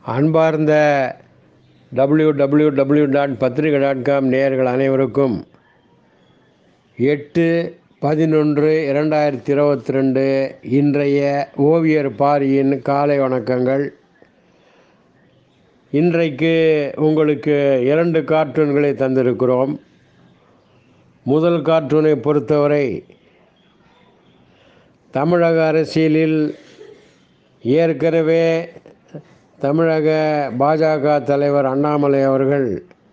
அன்பார்ந்த www.patrika.com நேயர்கள் அனைவருக்கும் 8/11/2022 இன்றைய ஓவியர் பாரியின் காலை வணக்கங்கள். இன்றைக்கு உங்களுக்கு 2 கார்ட்டூன்களை தந்திருக்கிறோம். முதல் கார்ட்டூனை பொறுத்தவரை தமிழக அரசியலில் ஏற்கனவே தமிழக பாஜக தலைவர் அண்ணாமலை அவர்கள்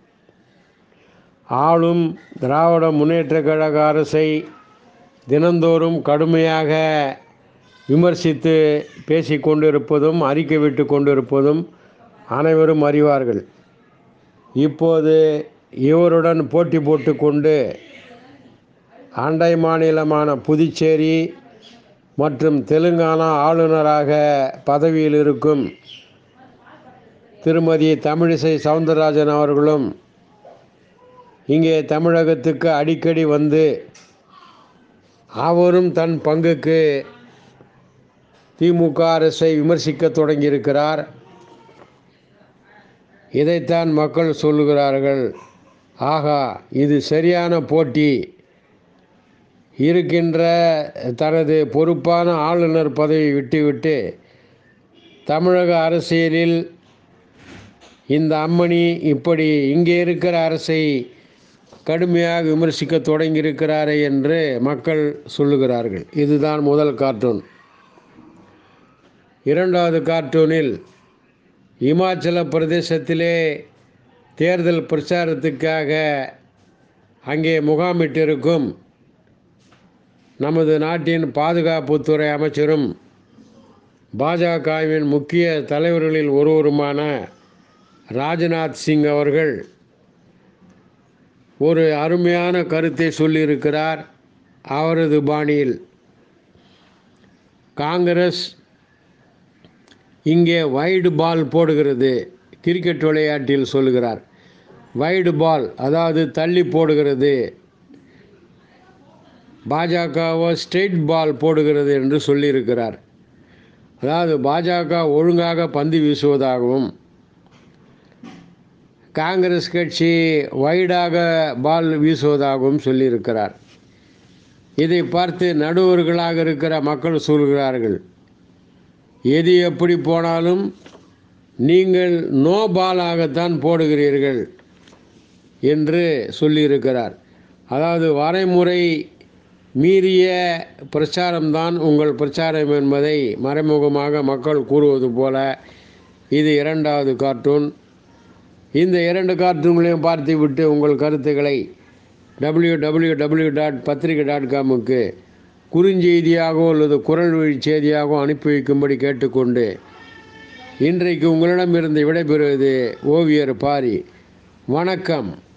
ஆளும் திராவிட முன்னேற்றக் கழக அரசை தினந்தோறும் கடுமையாக விமர்சித்து பேசிக்கொண்டிருப்பதும் அறிக்கை விட்டு கொண்டிருப்பதும் அனைவரும் அறிவார்கள். இப்போது இவருடன் போட்டி போட்டுக்கொண்டு அண்டை மாநிலமான புதுச்சேரி மற்றும் தெலுங்கானா ஆளுநராக பதவியில் இருக்கும் திருமதி தமிழிசை சவுந்தரராஜன் அவர்களும் இங்கே தமிழகத்துக்கு அடிக்கடி வந்து அவரும் தன் பங்குக்கு திமுக அரசை விமர்சிக்க தொடங்கியிருக்கிறார். இதைத்தான் மக்கள் சொல்லுகிறார்கள். ஆகா, இது சரியான போட்டி. இருக்கின்ற தனது பொறுப்பான ஆளுநர் பதவி விட்டுவிட்டு தமிழக அரசியலில் இந்த அம்மணி இப்படி இங்கே இருக்கிற அரசை கடுமையாக விமர்சிக்க தொடங்கியிருக்கிறாரே என்று மக்கள் சொல்லுகிறார்கள். இதுதான் முதல் கார்ட்டூன். இரண்டாவது கார்ட்டூனில் இமாச்சல பிரதேசத்திலே தேர்தல் பிரச்சாரத்துக்காக அங்கே முகாமிட்டிருக்கும் நமது நாட்டின் பாதுகாப்புத்துறை அமைச்சரும் பாஜகவின் முக்கிய தலைவர்களில் ஒருவருமான ராஜ்நாத் சிங் அவர்கள் ஒரு அருமையான கருத்தை சொல்லியிருக்கிறார். அவரது பாணியில் காங்கிரஸ் இங்கே வைடு பால் போடுகிறது. கிரிக்கெட் விளையாட்டில் சொல்லுகிறார். வைடு பால் அதாவது தள்ளி போடுகிறது, பாஜகவோ ஸ்ட்ரெயிட் பால் போடுகிறது என்று சொல்லியிருக்கிறார். அதாவது பாஜக ஒழுங்காக பந்து வீசுவதாகவும் காங்கிரஸ் கட்சி வைடாக பால் வீசுவதாகவும் சொல்லியிருக்கிறார். இதை பார்த்து நடுவர்களாக இருக்கிற மக்கள் சொல்கிறார்கள், எது எப்படி போனாலும் நீங்கள் நோ பாலாகத்தான் போடுகிறீர்கள் என்று சொல்லியிருக்கிறார். அதாவது வரைமுறை மீறிய பிரச்சாரம்தான் உங்கள் பிரச்சாரம் என்பதை மறைமுகமாக மக்கள் கூறுவது போல இது இரண்டாவது கார்ட்டூன். இந்த 2 கார்ட்டூன்களையும் பார்த்துவிட்டு உங்கள் கருத்துக்களை www.patrika.com-க்கு குறுஞ்செய்தியாகவோ அல்லது குரல் வழி செய்தியாகவோ அனுப்பி வைக்கும்படி கேட்டுக்கொண்டு இன்றைக்கு உங்களிடமிருந்து விடைபெறுவது ஓவியர் பாரி. வணக்கம்.